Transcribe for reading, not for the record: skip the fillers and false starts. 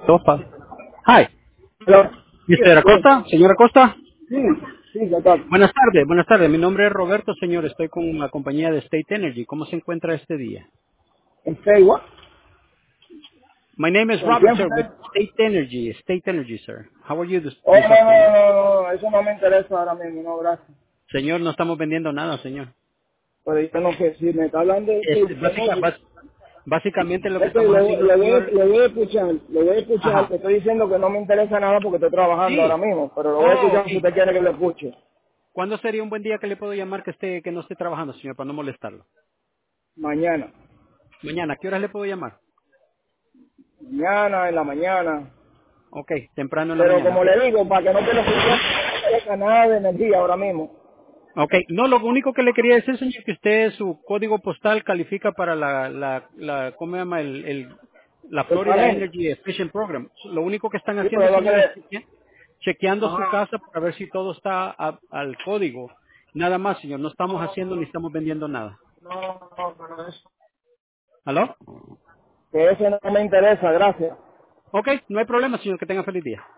Tofa. Hi. Hello. Mr. Acosta, señor Acosta. Sí, sí, ¿qué tal? Buenas tardes, buenas tardes. Mi nombre es Roberto, señor. Estoy con la compañía de State Energy. ¿Cómo se encuentra este día? ¿En Facebook? My name is ¿Con Robert, quién sir, with fue? State Energy. State Energy, sir. How are you Oh, this no, afternoon? no, no, no, eso no me interesa ahora mismo, no, gracias. Señor, no estamos vendiendo nada, señor. Pero yo no sé, si me está hablando de Este, State Energy, básicamente lo que ok, estamos haciendo, señor. le voy a escuchar, Ajá. te estoy diciendo que no me interesa nada porque estoy trabajando ahora Sí. mismo, pero lo voy a Oh, ok. escuchar si usted quiere que lo escuche. ¿Cuándo sería un buen día que le puedo llamar que no esté trabajando, señor, para no molestarlo? Mañana, Mañana. ¿A qué horas le puedo llamar? mañana, en la mañana. Ok, temprano en la Pero mañana, como ok. le digo, para que no te lo escuche, no me interesa nada de energía ahora mismo. Ok, no, lo único que le quería decir, señor, que usted, su código postal califica para ¿cómo se llama? La El Florida panel. Energy Efficient Program. Lo único que están Sí, haciendo, pero lo señor, es que... chequeando su Ajá. casa para ver si todo está al código. Nada más, señor, no estamos haciendo ni estamos vendiendo nada. No, pero eso. ¿Aló? Que eso no me interesa, gracias. Ok, no hay problema, señor, que tenga feliz día.